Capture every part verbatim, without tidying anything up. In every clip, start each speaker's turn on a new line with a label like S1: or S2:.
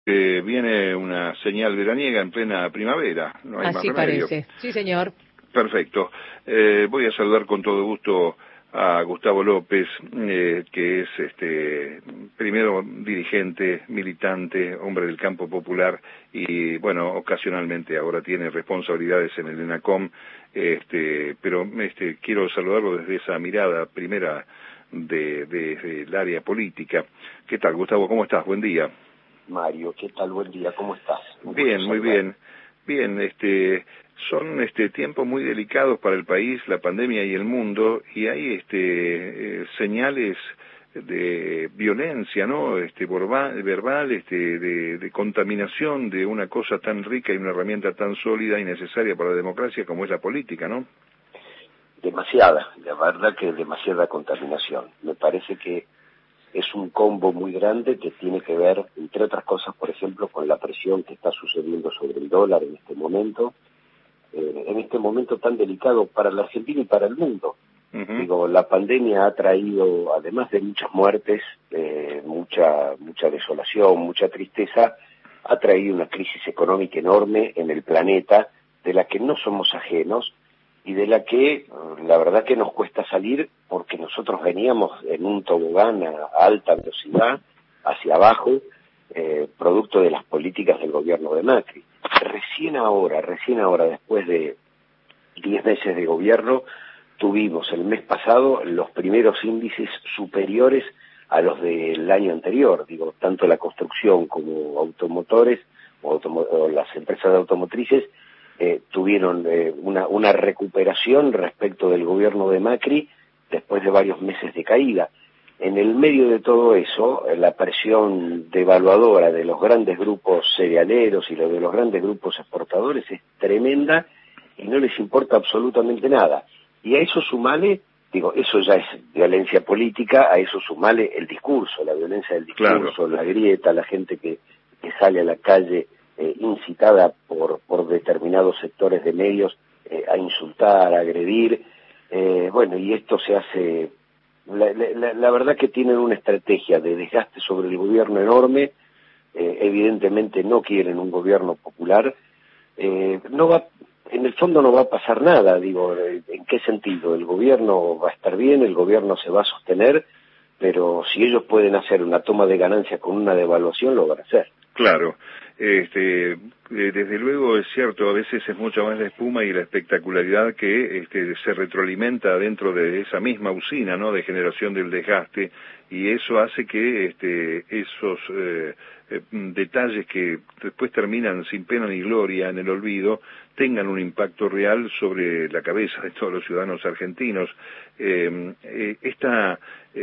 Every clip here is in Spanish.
S1: Eh, viene una señal veraniega en plena primavera, no hay más
S2: Así
S1: remedio.
S2: parece. Sí, señor.
S1: Perfecto. Eh, voy a saludar con todo gusto a Gustavo López, eh, que es este primero dirigente, militante, hombre del campo popular y, bueno, ocasionalmente ahora tiene responsabilidades en el ENACOM, este, pero este, quiero saludarlo desde esa mirada primera de, de, del área política. ¿Qué tal, Gustavo? ¿Cómo estás? Buen día.
S3: Mario, ¿qué tal? Buen día, ¿cómo estás? Un
S1: Bien, muy bien. Bien, este, son este tiempos muy delicados para el país, la pandemia y el mundo, y hay este eh, señales de violencia, ¿no? Este verbal, verbal este de, de contaminación de una cosa tan rica y una herramienta tan sólida y necesaria para la democracia como es la política, ¿no?
S3: Demasiada, la verdad que demasiada contaminación. Me parece que es un combo muy grande que tiene que ver, entre otras cosas, por ejemplo, con la presión que está sucediendo sobre el dólar en este momento, eh, en este momento tan delicado para la Argentina y para el mundo. Uh-huh. Digo, la pandemia ha traído, además de muchas muertes, eh, mucha, mucha desolación, mucha tristeza, ha traído una crisis económica enorme en el planeta, de la que no somos ajenos, y de la que la verdad que nos cuesta salir porque nosotros veníamos en un tobogán a alta velocidad hacia abajo, eh, producto de las políticas del gobierno de Macri. Recién ahora, recién ahora, después de diez meses de gobierno, tuvimos el mes pasado los primeros índices superiores a los del año anterior, digo, tanto la construcción como automotores o, automo o las empresas de automotrices Eh, tuvieron eh, una, una recuperación respecto del gobierno de Macri después de varios meses de caída. En el medio de todo eso, la presión devaluadora de los grandes grupos cerealeros y lo de los grandes grupos exportadores es tremenda y no les importa absolutamente nada. Y a eso sumale, digo, eso ya es violencia política, a eso sumale el discurso, la violencia del discurso, claro, la grieta, la gente que, que sale a la calle Eh, incitada por, por determinados sectores de medios eh, a insultar, a agredir, eh, bueno, y esto se hace, la, la, la verdad que tienen una estrategia de desgaste sobre el gobierno enorme, eh, evidentemente no quieren un gobierno popular, eh, no va, en el fondo no va a pasar nada, digo, ¿en qué sentido? El gobierno va a estar bien, el gobierno se va a sostener, pero si ellos pueden hacer una toma de ganancias con una devaluación, lo van a hacer.
S1: Claro, este, desde luego es cierto, a veces es mucho más la espuma y la espectacularidad que este, se retroalimenta dentro de esa misma usina, ¿no?, de generación del desgaste, y eso hace que este, esos eh, eh, detalles que después terminan sin pena ni gloria en el olvido tengan un impacto real sobre la cabeza de todos los ciudadanos argentinos. Eh, eh, esta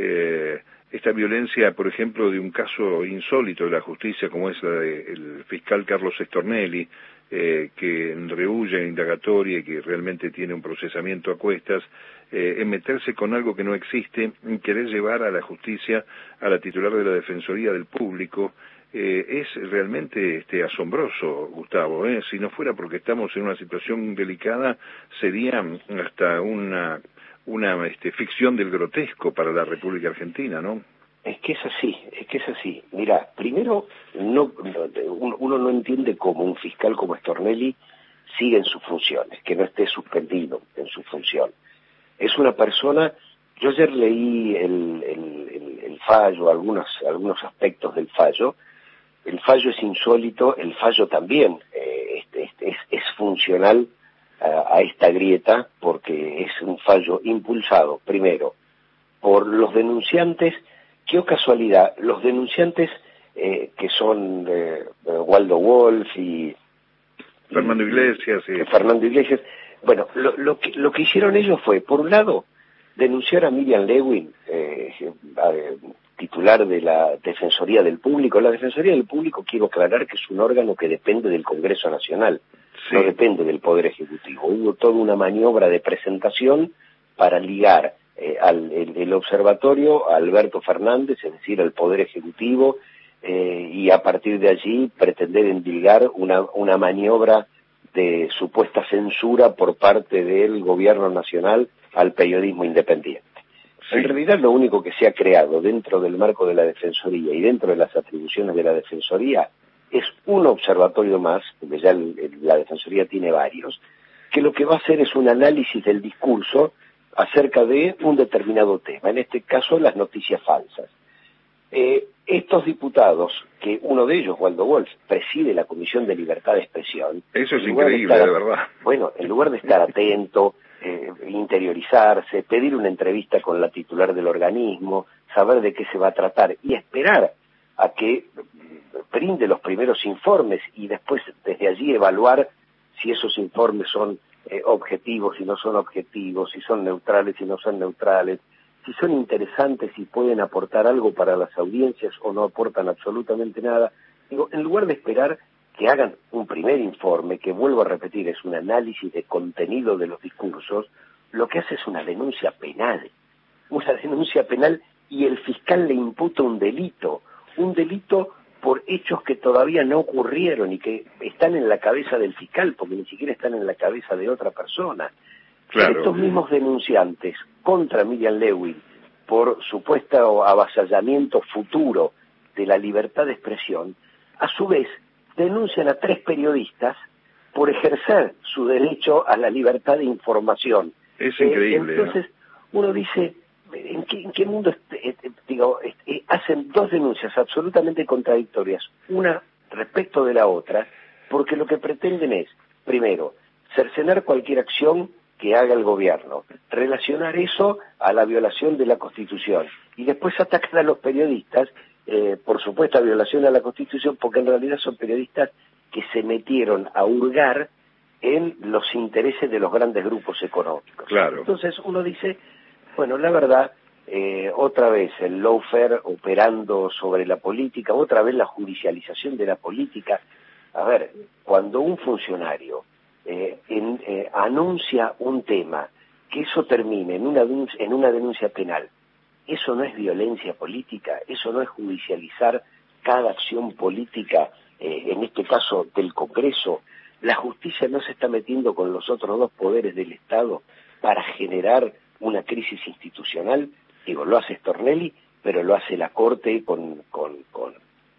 S1: eh, Esta violencia, por ejemplo, de un caso insólito de la justicia como es la del fiscal Carlos Stornelli, eh, que rehuye en indagatoria y que realmente tiene un procesamiento a cuestas, eh, en meterse con algo que no existe, en querer llevar a la justicia a la titular de la Defensoría del Público, eh, es realmente este, asombroso, Gustavo, ¿eh? Si no fuera porque estamos en una situación delicada, sería hasta una... una este, ficción del grotesco para la República Argentina, ¿no?
S3: Es que es así, es que es así. Mira, primero, no, uno no entiende cómo un fiscal como Stornelli sigue en sus funciones, que no esté suspendido en su función. Es una persona, yo ayer leí el, el, el, el fallo, algunos, algunos aspectos del fallo. El fallo es insólito, el fallo también eh, es, es, es funcional a, a esta grieta, porque es un fallo impulsado, primero, por los denunciantes. Qué casualidad, los denunciantes eh, que son eh, Waldo Wolf y...
S1: Fernando Iglesias.
S3: Y, Fernando Iglesias. Bueno, lo, lo, que, lo que hicieron ellos fue, por un lado, denunciar a Miriam Lewin, eh, titular de la Defensoría del Público. La Defensoría del Público, quiero aclarar que es un órgano que depende del Congreso Nacional, sí, no depende del Poder Ejecutivo. Hubo toda una maniobra de presentación para ligar eh, al el, el observatorio a Alberto Fernández, es decir, al Poder Ejecutivo, eh, y a partir de allí pretender endilgar una, una maniobra de supuesta censura por parte del Gobierno Nacional al periodismo independiente. Sí. En realidad lo único que se ha creado dentro del marco de la Defensoría y dentro de las atribuciones de la Defensoría es un observatorio más, porque ya el, el, la Defensoría tiene varios, que lo que va a hacer es un análisis del discurso acerca de un determinado tema, en este caso las noticias falsas. Eh, estos diputados, que uno de ellos, Waldo Wolf, preside la Comisión de Libertad de Expresión.
S1: Eso es increíble, de, estar, de verdad.
S3: Bueno, en lugar de estar atento, eh, interiorizarse, pedir una entrevista con la titular del organismo, saber de qué se va a tratar y esperar a que brinde los primeros informes y después desde allí evaluar si esos informes son eh, objetivos, si no son objetivos, si son neutrales, si no son neutrales, si son interesantes, si pueden aportar algo para las audiencias o no aportan absolutamente nada. Digo, en lugar de esperar que hagan un primer informe, que vuelvo a repetir, es un análisis de contenido de los discursos, lo que hace es una denuncia penal. Una denuncia penal y el fiscal le imputa un delito, un delito por hechos que todavía no ocurrieron y que están en la cabeza del fiscal, porque ni siquiera están en la cabeza de otra persona.
S1: Claro.
S3: Estos mismos denunciantes contra Miriam Lewin por supuesto avasallamiento futuro de la libertad de expresión, a su vez denuncian a tres periodistas por ejercer su derecho a la libertad de información.
S1: Es increíble.
S3: Eh, entonces, ¿no? Uno dice, ¿en qué, en qué mundo este, este, digo, este, hacen dos denuncias absolutamente contradictorias, una respecto de la otra, porque lo que pretenden es, primero, cercenar cualquier acción que haga el gobierno, relacionar eso a la violación de la Constitución y después atacar a los periodistas eh, por supuesta violación a la Constitución, porque en realidad son periodistas que se metieron a hurgar en los intereses de los grandes grupos económicos.
S1: Claro.
S3: Entonces uno dice, bueno, la verdad, eh, otra vez el lawfare operando sobre la política, otra vez la judicialización de la política. A ver, cuando un funcionario eh, en, eh, anuncia un tema, que eso termine en una, en una denuncia penal, eso no es violencia política, eso no es judicializar cada acción política, eh, en este caso del Congreso. La justicia no se está metiendo con los otros dos poderes del Estado para generar una crisis institucional. Digo, lo hace Stornelli, pero lo hace la Corte con, con, con,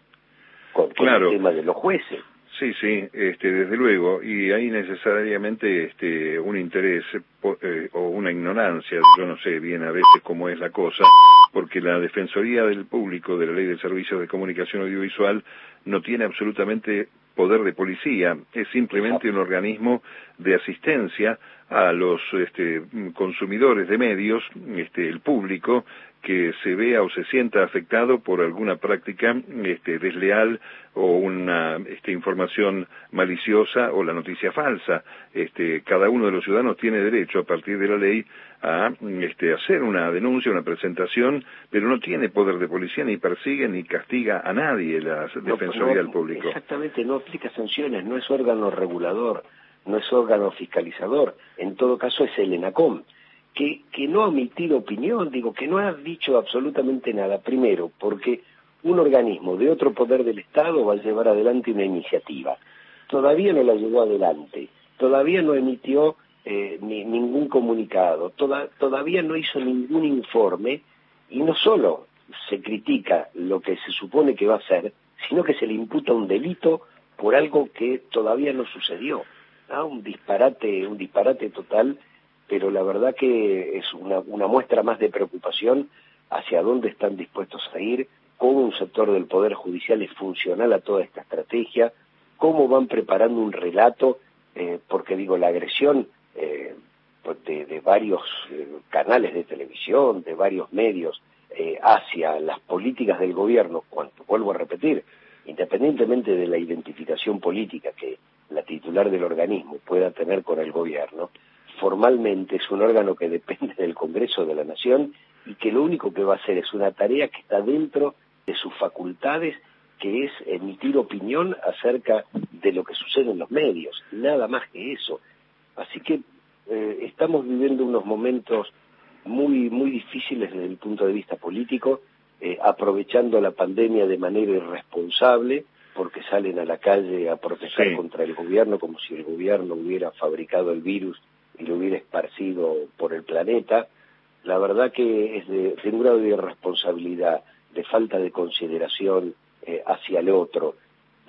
S3: con, con
S1: claro.
S3: el tema de los jueces.
S1: Sí, sí, este, desde luego, y hay necesariamente este, un interés eh, o una ignorancia, yo no sé bien a veces cómo es la cosa, porque la Defensoría del Público de la Ley de Servicios de Comunicación Audiovisual no tiene absolutamente poder de policía, es simplemente un organismo de asistencia a los este, consumidores de medios, este, el público, que se vea o se sienta afectado por alguna práctica este, desleal o una este, información maliciosa o la noticia falsa. Este, cada uno de los ciudadanos tiene derecho, a partir de la ley, a este, hacer una denuncia, una presentación, pero no tiene poder de policía, ni persigue ni castiga a nadie la Defensoría no, no, del Público.
S3: Exactamente, no aplica sanciones, no es órgano regulador, no es órgano fiscalizador, en todo caso es el ENACOM. Que, que no ha emitido opinión, digo, que no ha dicho absolutamente nada. Primero, porque un organismo de otro poder del Estado va a llevar adelante una iniciativa. Todavía no la llevó adelante, todavía no emitió eh, ni, ningún comunicado, toda, todavía no hizo ningún informe, y no solo se critica lo que se supone que va a hacer, sino que se le imputa un delito por algo que todavía no sucedió. ¿Ah? Un disparate, un disparate total. Pero la verdad que es una, una muestra más de preocupación hacia dónde están dispuestos a ir, cómo un sector del Poder Judicial es funcional a toda esta estrategia, cómo van preparando un relato, eh, porque digo, la agresión eh, de, de varios eh, canales de televisión, de varios medios, eh, hacia las políticas del gobierno, cuando, vuelvo a repetir, independientemente de la identificación política que la titular del organismo pueda tener con el gobierno, formalmente es un órgano que depende del Congreso de la Nación y que lo único que va a hacer es una tarea que está dentro de sus facultades, que es emitir opinión acerca de lo que sucede en los medios, nada más que eso. Así que eh, estamos viviendo unos momentos muy, muy difíciles desde el punto de vista político, eh, aprovechando la pandemia de manera irresponsable, porque salen a la calle a protestar sí. contra el gobierno como si el gobierno hubiera fabricado el virus y lo hubiera esparcido por el planeta. La verdad que es de, de un grado de irresponsabilidad, de falta de consideración eh, hacia el otro,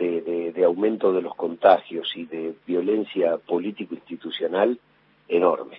S3: de, de, de aumento de los contagios y de violencia político-institucional enorme.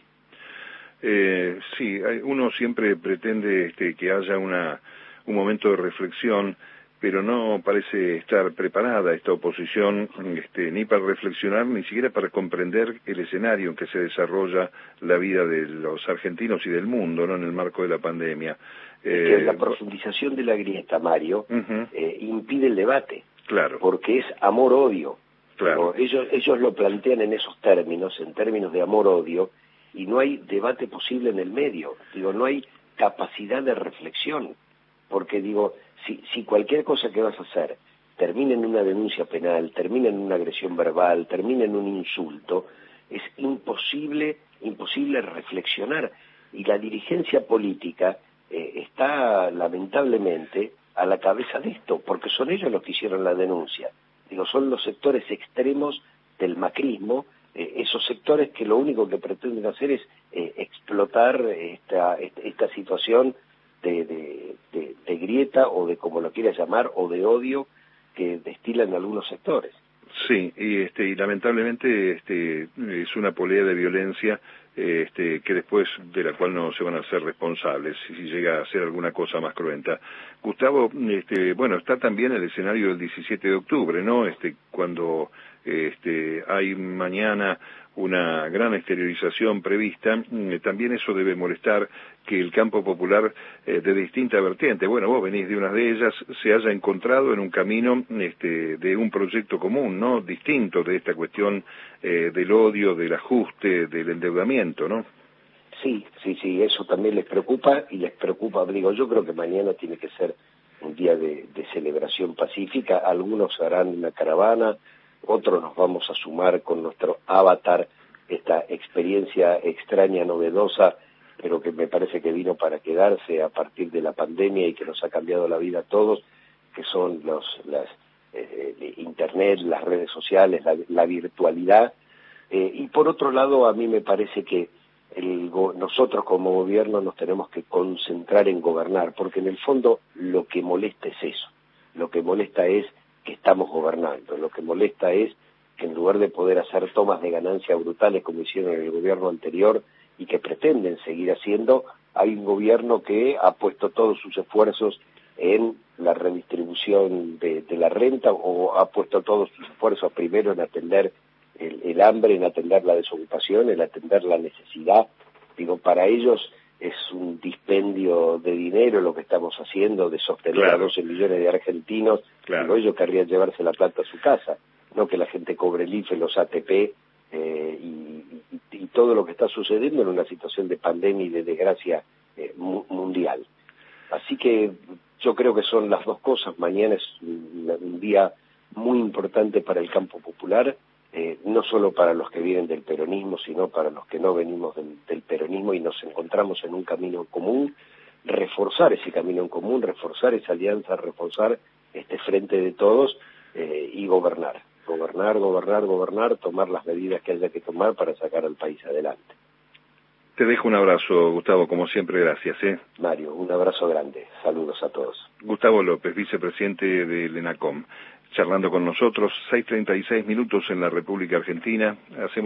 S1: Eh, sí, uno siempre pretende este, que haya una, un momento de reflexión, pero no parece estar preparada esta oposición este, ni para reflexionar, ni siquiera para comprender el escenario en que se desarrolla la vida de los argentinos y del mundo, ¿no?, en el marco de la pandemia.
S3: Es que
S1: eh,
S3: la profundización de la grieta, Mario, uh-huh. eh, impide el debate.
S1: Claro.
S3: Porque es amor-odio.
S1: Claro.
S3: Ellos, ellos lo plantean en esos términos, en términos de amor-odio, y no hay debate posible en el medio. Digo, no hay capacidad de reflexión. Porque digo, si, si cualquier cosa que vas a hacer termina en una denuncia penal, termina en una agresión verbal, termina en un insulto, es imposible, imposible reflexionar. Y la dirigencia política eh, está, lamentablemente, a la cabeza de esto, porque son ellos los que hicieron la denuncia. Digo, son los sectores extremos del macrismo, eh, esos sectores que lo único que pretenden hacer es eh, explotar esta, esta situación de, de, de, de grieta, o de como lo quieras llamar, o de odio que destilan algunos sectores.
S1: Sí, y este y lamentablemente este es una polea de violencia este que después de la cual no se van a hacer responsables si llega a ser alguna cosa más cruenta. Gustavo, este bueno, está también el escenario del diecisiete de octubre, ¿no? Este cuando este hay mañana una gran exteriorización prevista, también eso debe molestar que el campo popular eh, de distinta vertiente, bueno, vos venís de una de ellas, se haya encontrado en un camino este, de un proyecto común, ¿no?, distinto de esta cuestión eh, del odio, del ajuste, del endeudamiento, ¿no?
S3: Sí, sí, sí, eso también les preocupa, y les preocupa, digo, yo creo que mañana tiene que ser un día de, de celebración pacífica. Algunos harán una caravana, otros nos vamos a sumar con nuestro avatar, esta experiencia extraña, novedosa, pero que me parece que vino para quedarse a partir de la pandemia y que nos ha cambiado la vida a todos, que son los, las, eh, internet, las redes sociales, la, la virtualidad. Eh, y por otro lado, a mí me parece que el, nosotros como gobierno nos tenemos que concentrar en gobernar, porque en el fondo lo que molesta es eso, lo que molesta es que estamos gobernando, lo que molesta es que en lugar de poder hacer tomas de ganancia brutales como hicieron en el gobierno anterior y que pretenden seguir haciendo, hay un gobierno que ha puesto todos sus esfuerzos en la redistribución de, de la renta, o ha puesto todos sus esfuerzos primero en atender el, el hambre, en atender la desocupación, en atender la necesidad. Digo, para ellos es un dispendio de dinero lo que estamos haciendo, de sostener claro. a doce millones de argentinos. Claro. Digo, ellos querrían llevarse la plata a su casa, no que la gente cobre el I F E, los A T P, eh, y, y, y todo lo que está sucediendo en una situación de pandemia y de desgracia eh, mu mundial. Así que yo creo que son las dos cosas. Mañana es un, un día muy importante para el campo popular, eh, no solo para los que vienen del peronismo, sino para los que no venimos del, del peronismo y nos encontramos en un camino común, reforzar ese camino en común, reforzar esa alianza, reforzar este frente de todos eh, y gobernar, gobernar, gobernar, gobernar, tomar las medidas que haya que tomar para sacar al país adelante.
S1: Te dejo un abrazo, Gustavo, como siempre, gracias. ¿eh?
S3: Mario, un abrazo grande, saludos a todos.
S1: Gustavo López, vicepresidente del ENACOM, charlando con nosotros, seis treinta y seis minutos en la República Argentina. Hacemos